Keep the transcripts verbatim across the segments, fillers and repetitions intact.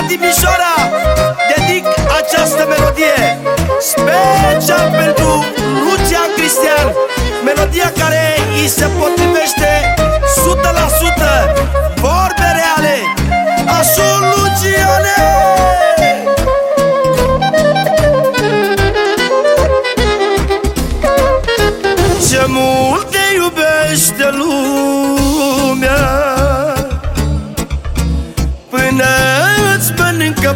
Timișoara dedic această melodie special pentru Lucian Cristian, melodia care îi se potrivește o sută la sută, vorbe reale. Așa, Luciane! Ce mult te iubește lumea, până îți mănâncă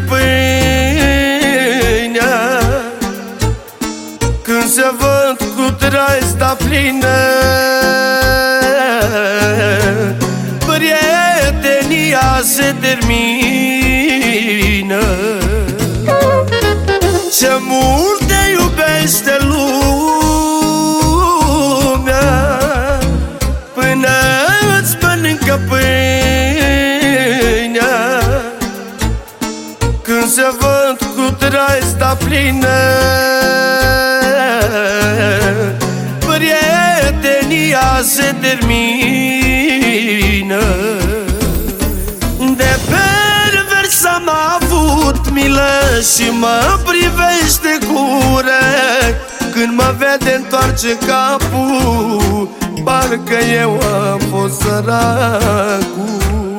pâinea, când se văd cu traista plină, prietenia se termină. Ce mult te iubește lumea, până îți mănâncă pâinea, când se văd cu traista plină, prietenia se termină. De pervers am avut milă și mă privește cu ură, când mă vede întoarce capul, parcă eu am fost săracul.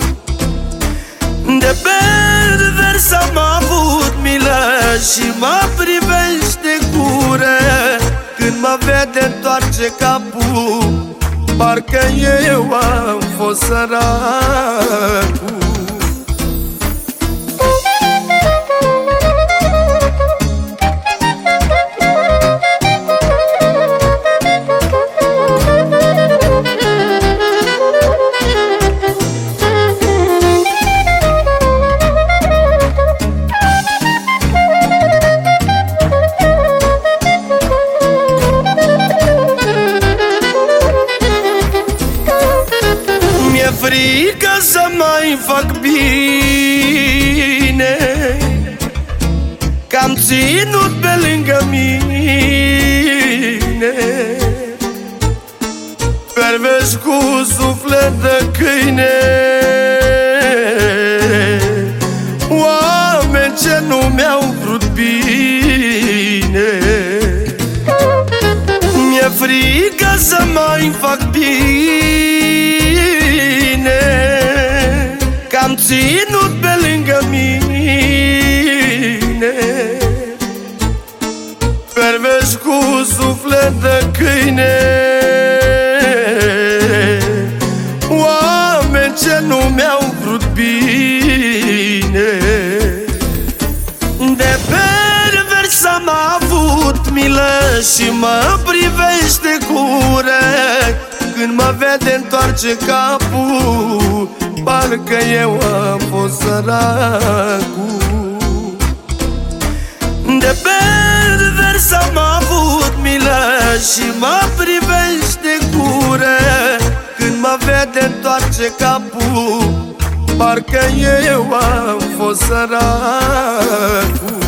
De pervers am avut milă și mă privește cu ură, când mă vede întoarce capul, parcă eu am fost săracul. Mi-e frică să mai fac bine, că-am ținut pe lângă mine. Pervers cu suflet de câine, oameni ce nu mi-au vrut bine. Mi-e frică să mai fac bine, că-am ținut pe lângă mine. Pervers cu suflet de câine, oameni ce nu mi-au vrut bine. De pervers am avut milă și mă privește cu ură, când mă vede întoarce capul, parcă eu am fost săracul. De pervers am avut milă și mă privește cu ură, când mă vede întoarce capul, parcă eu am fost săracul.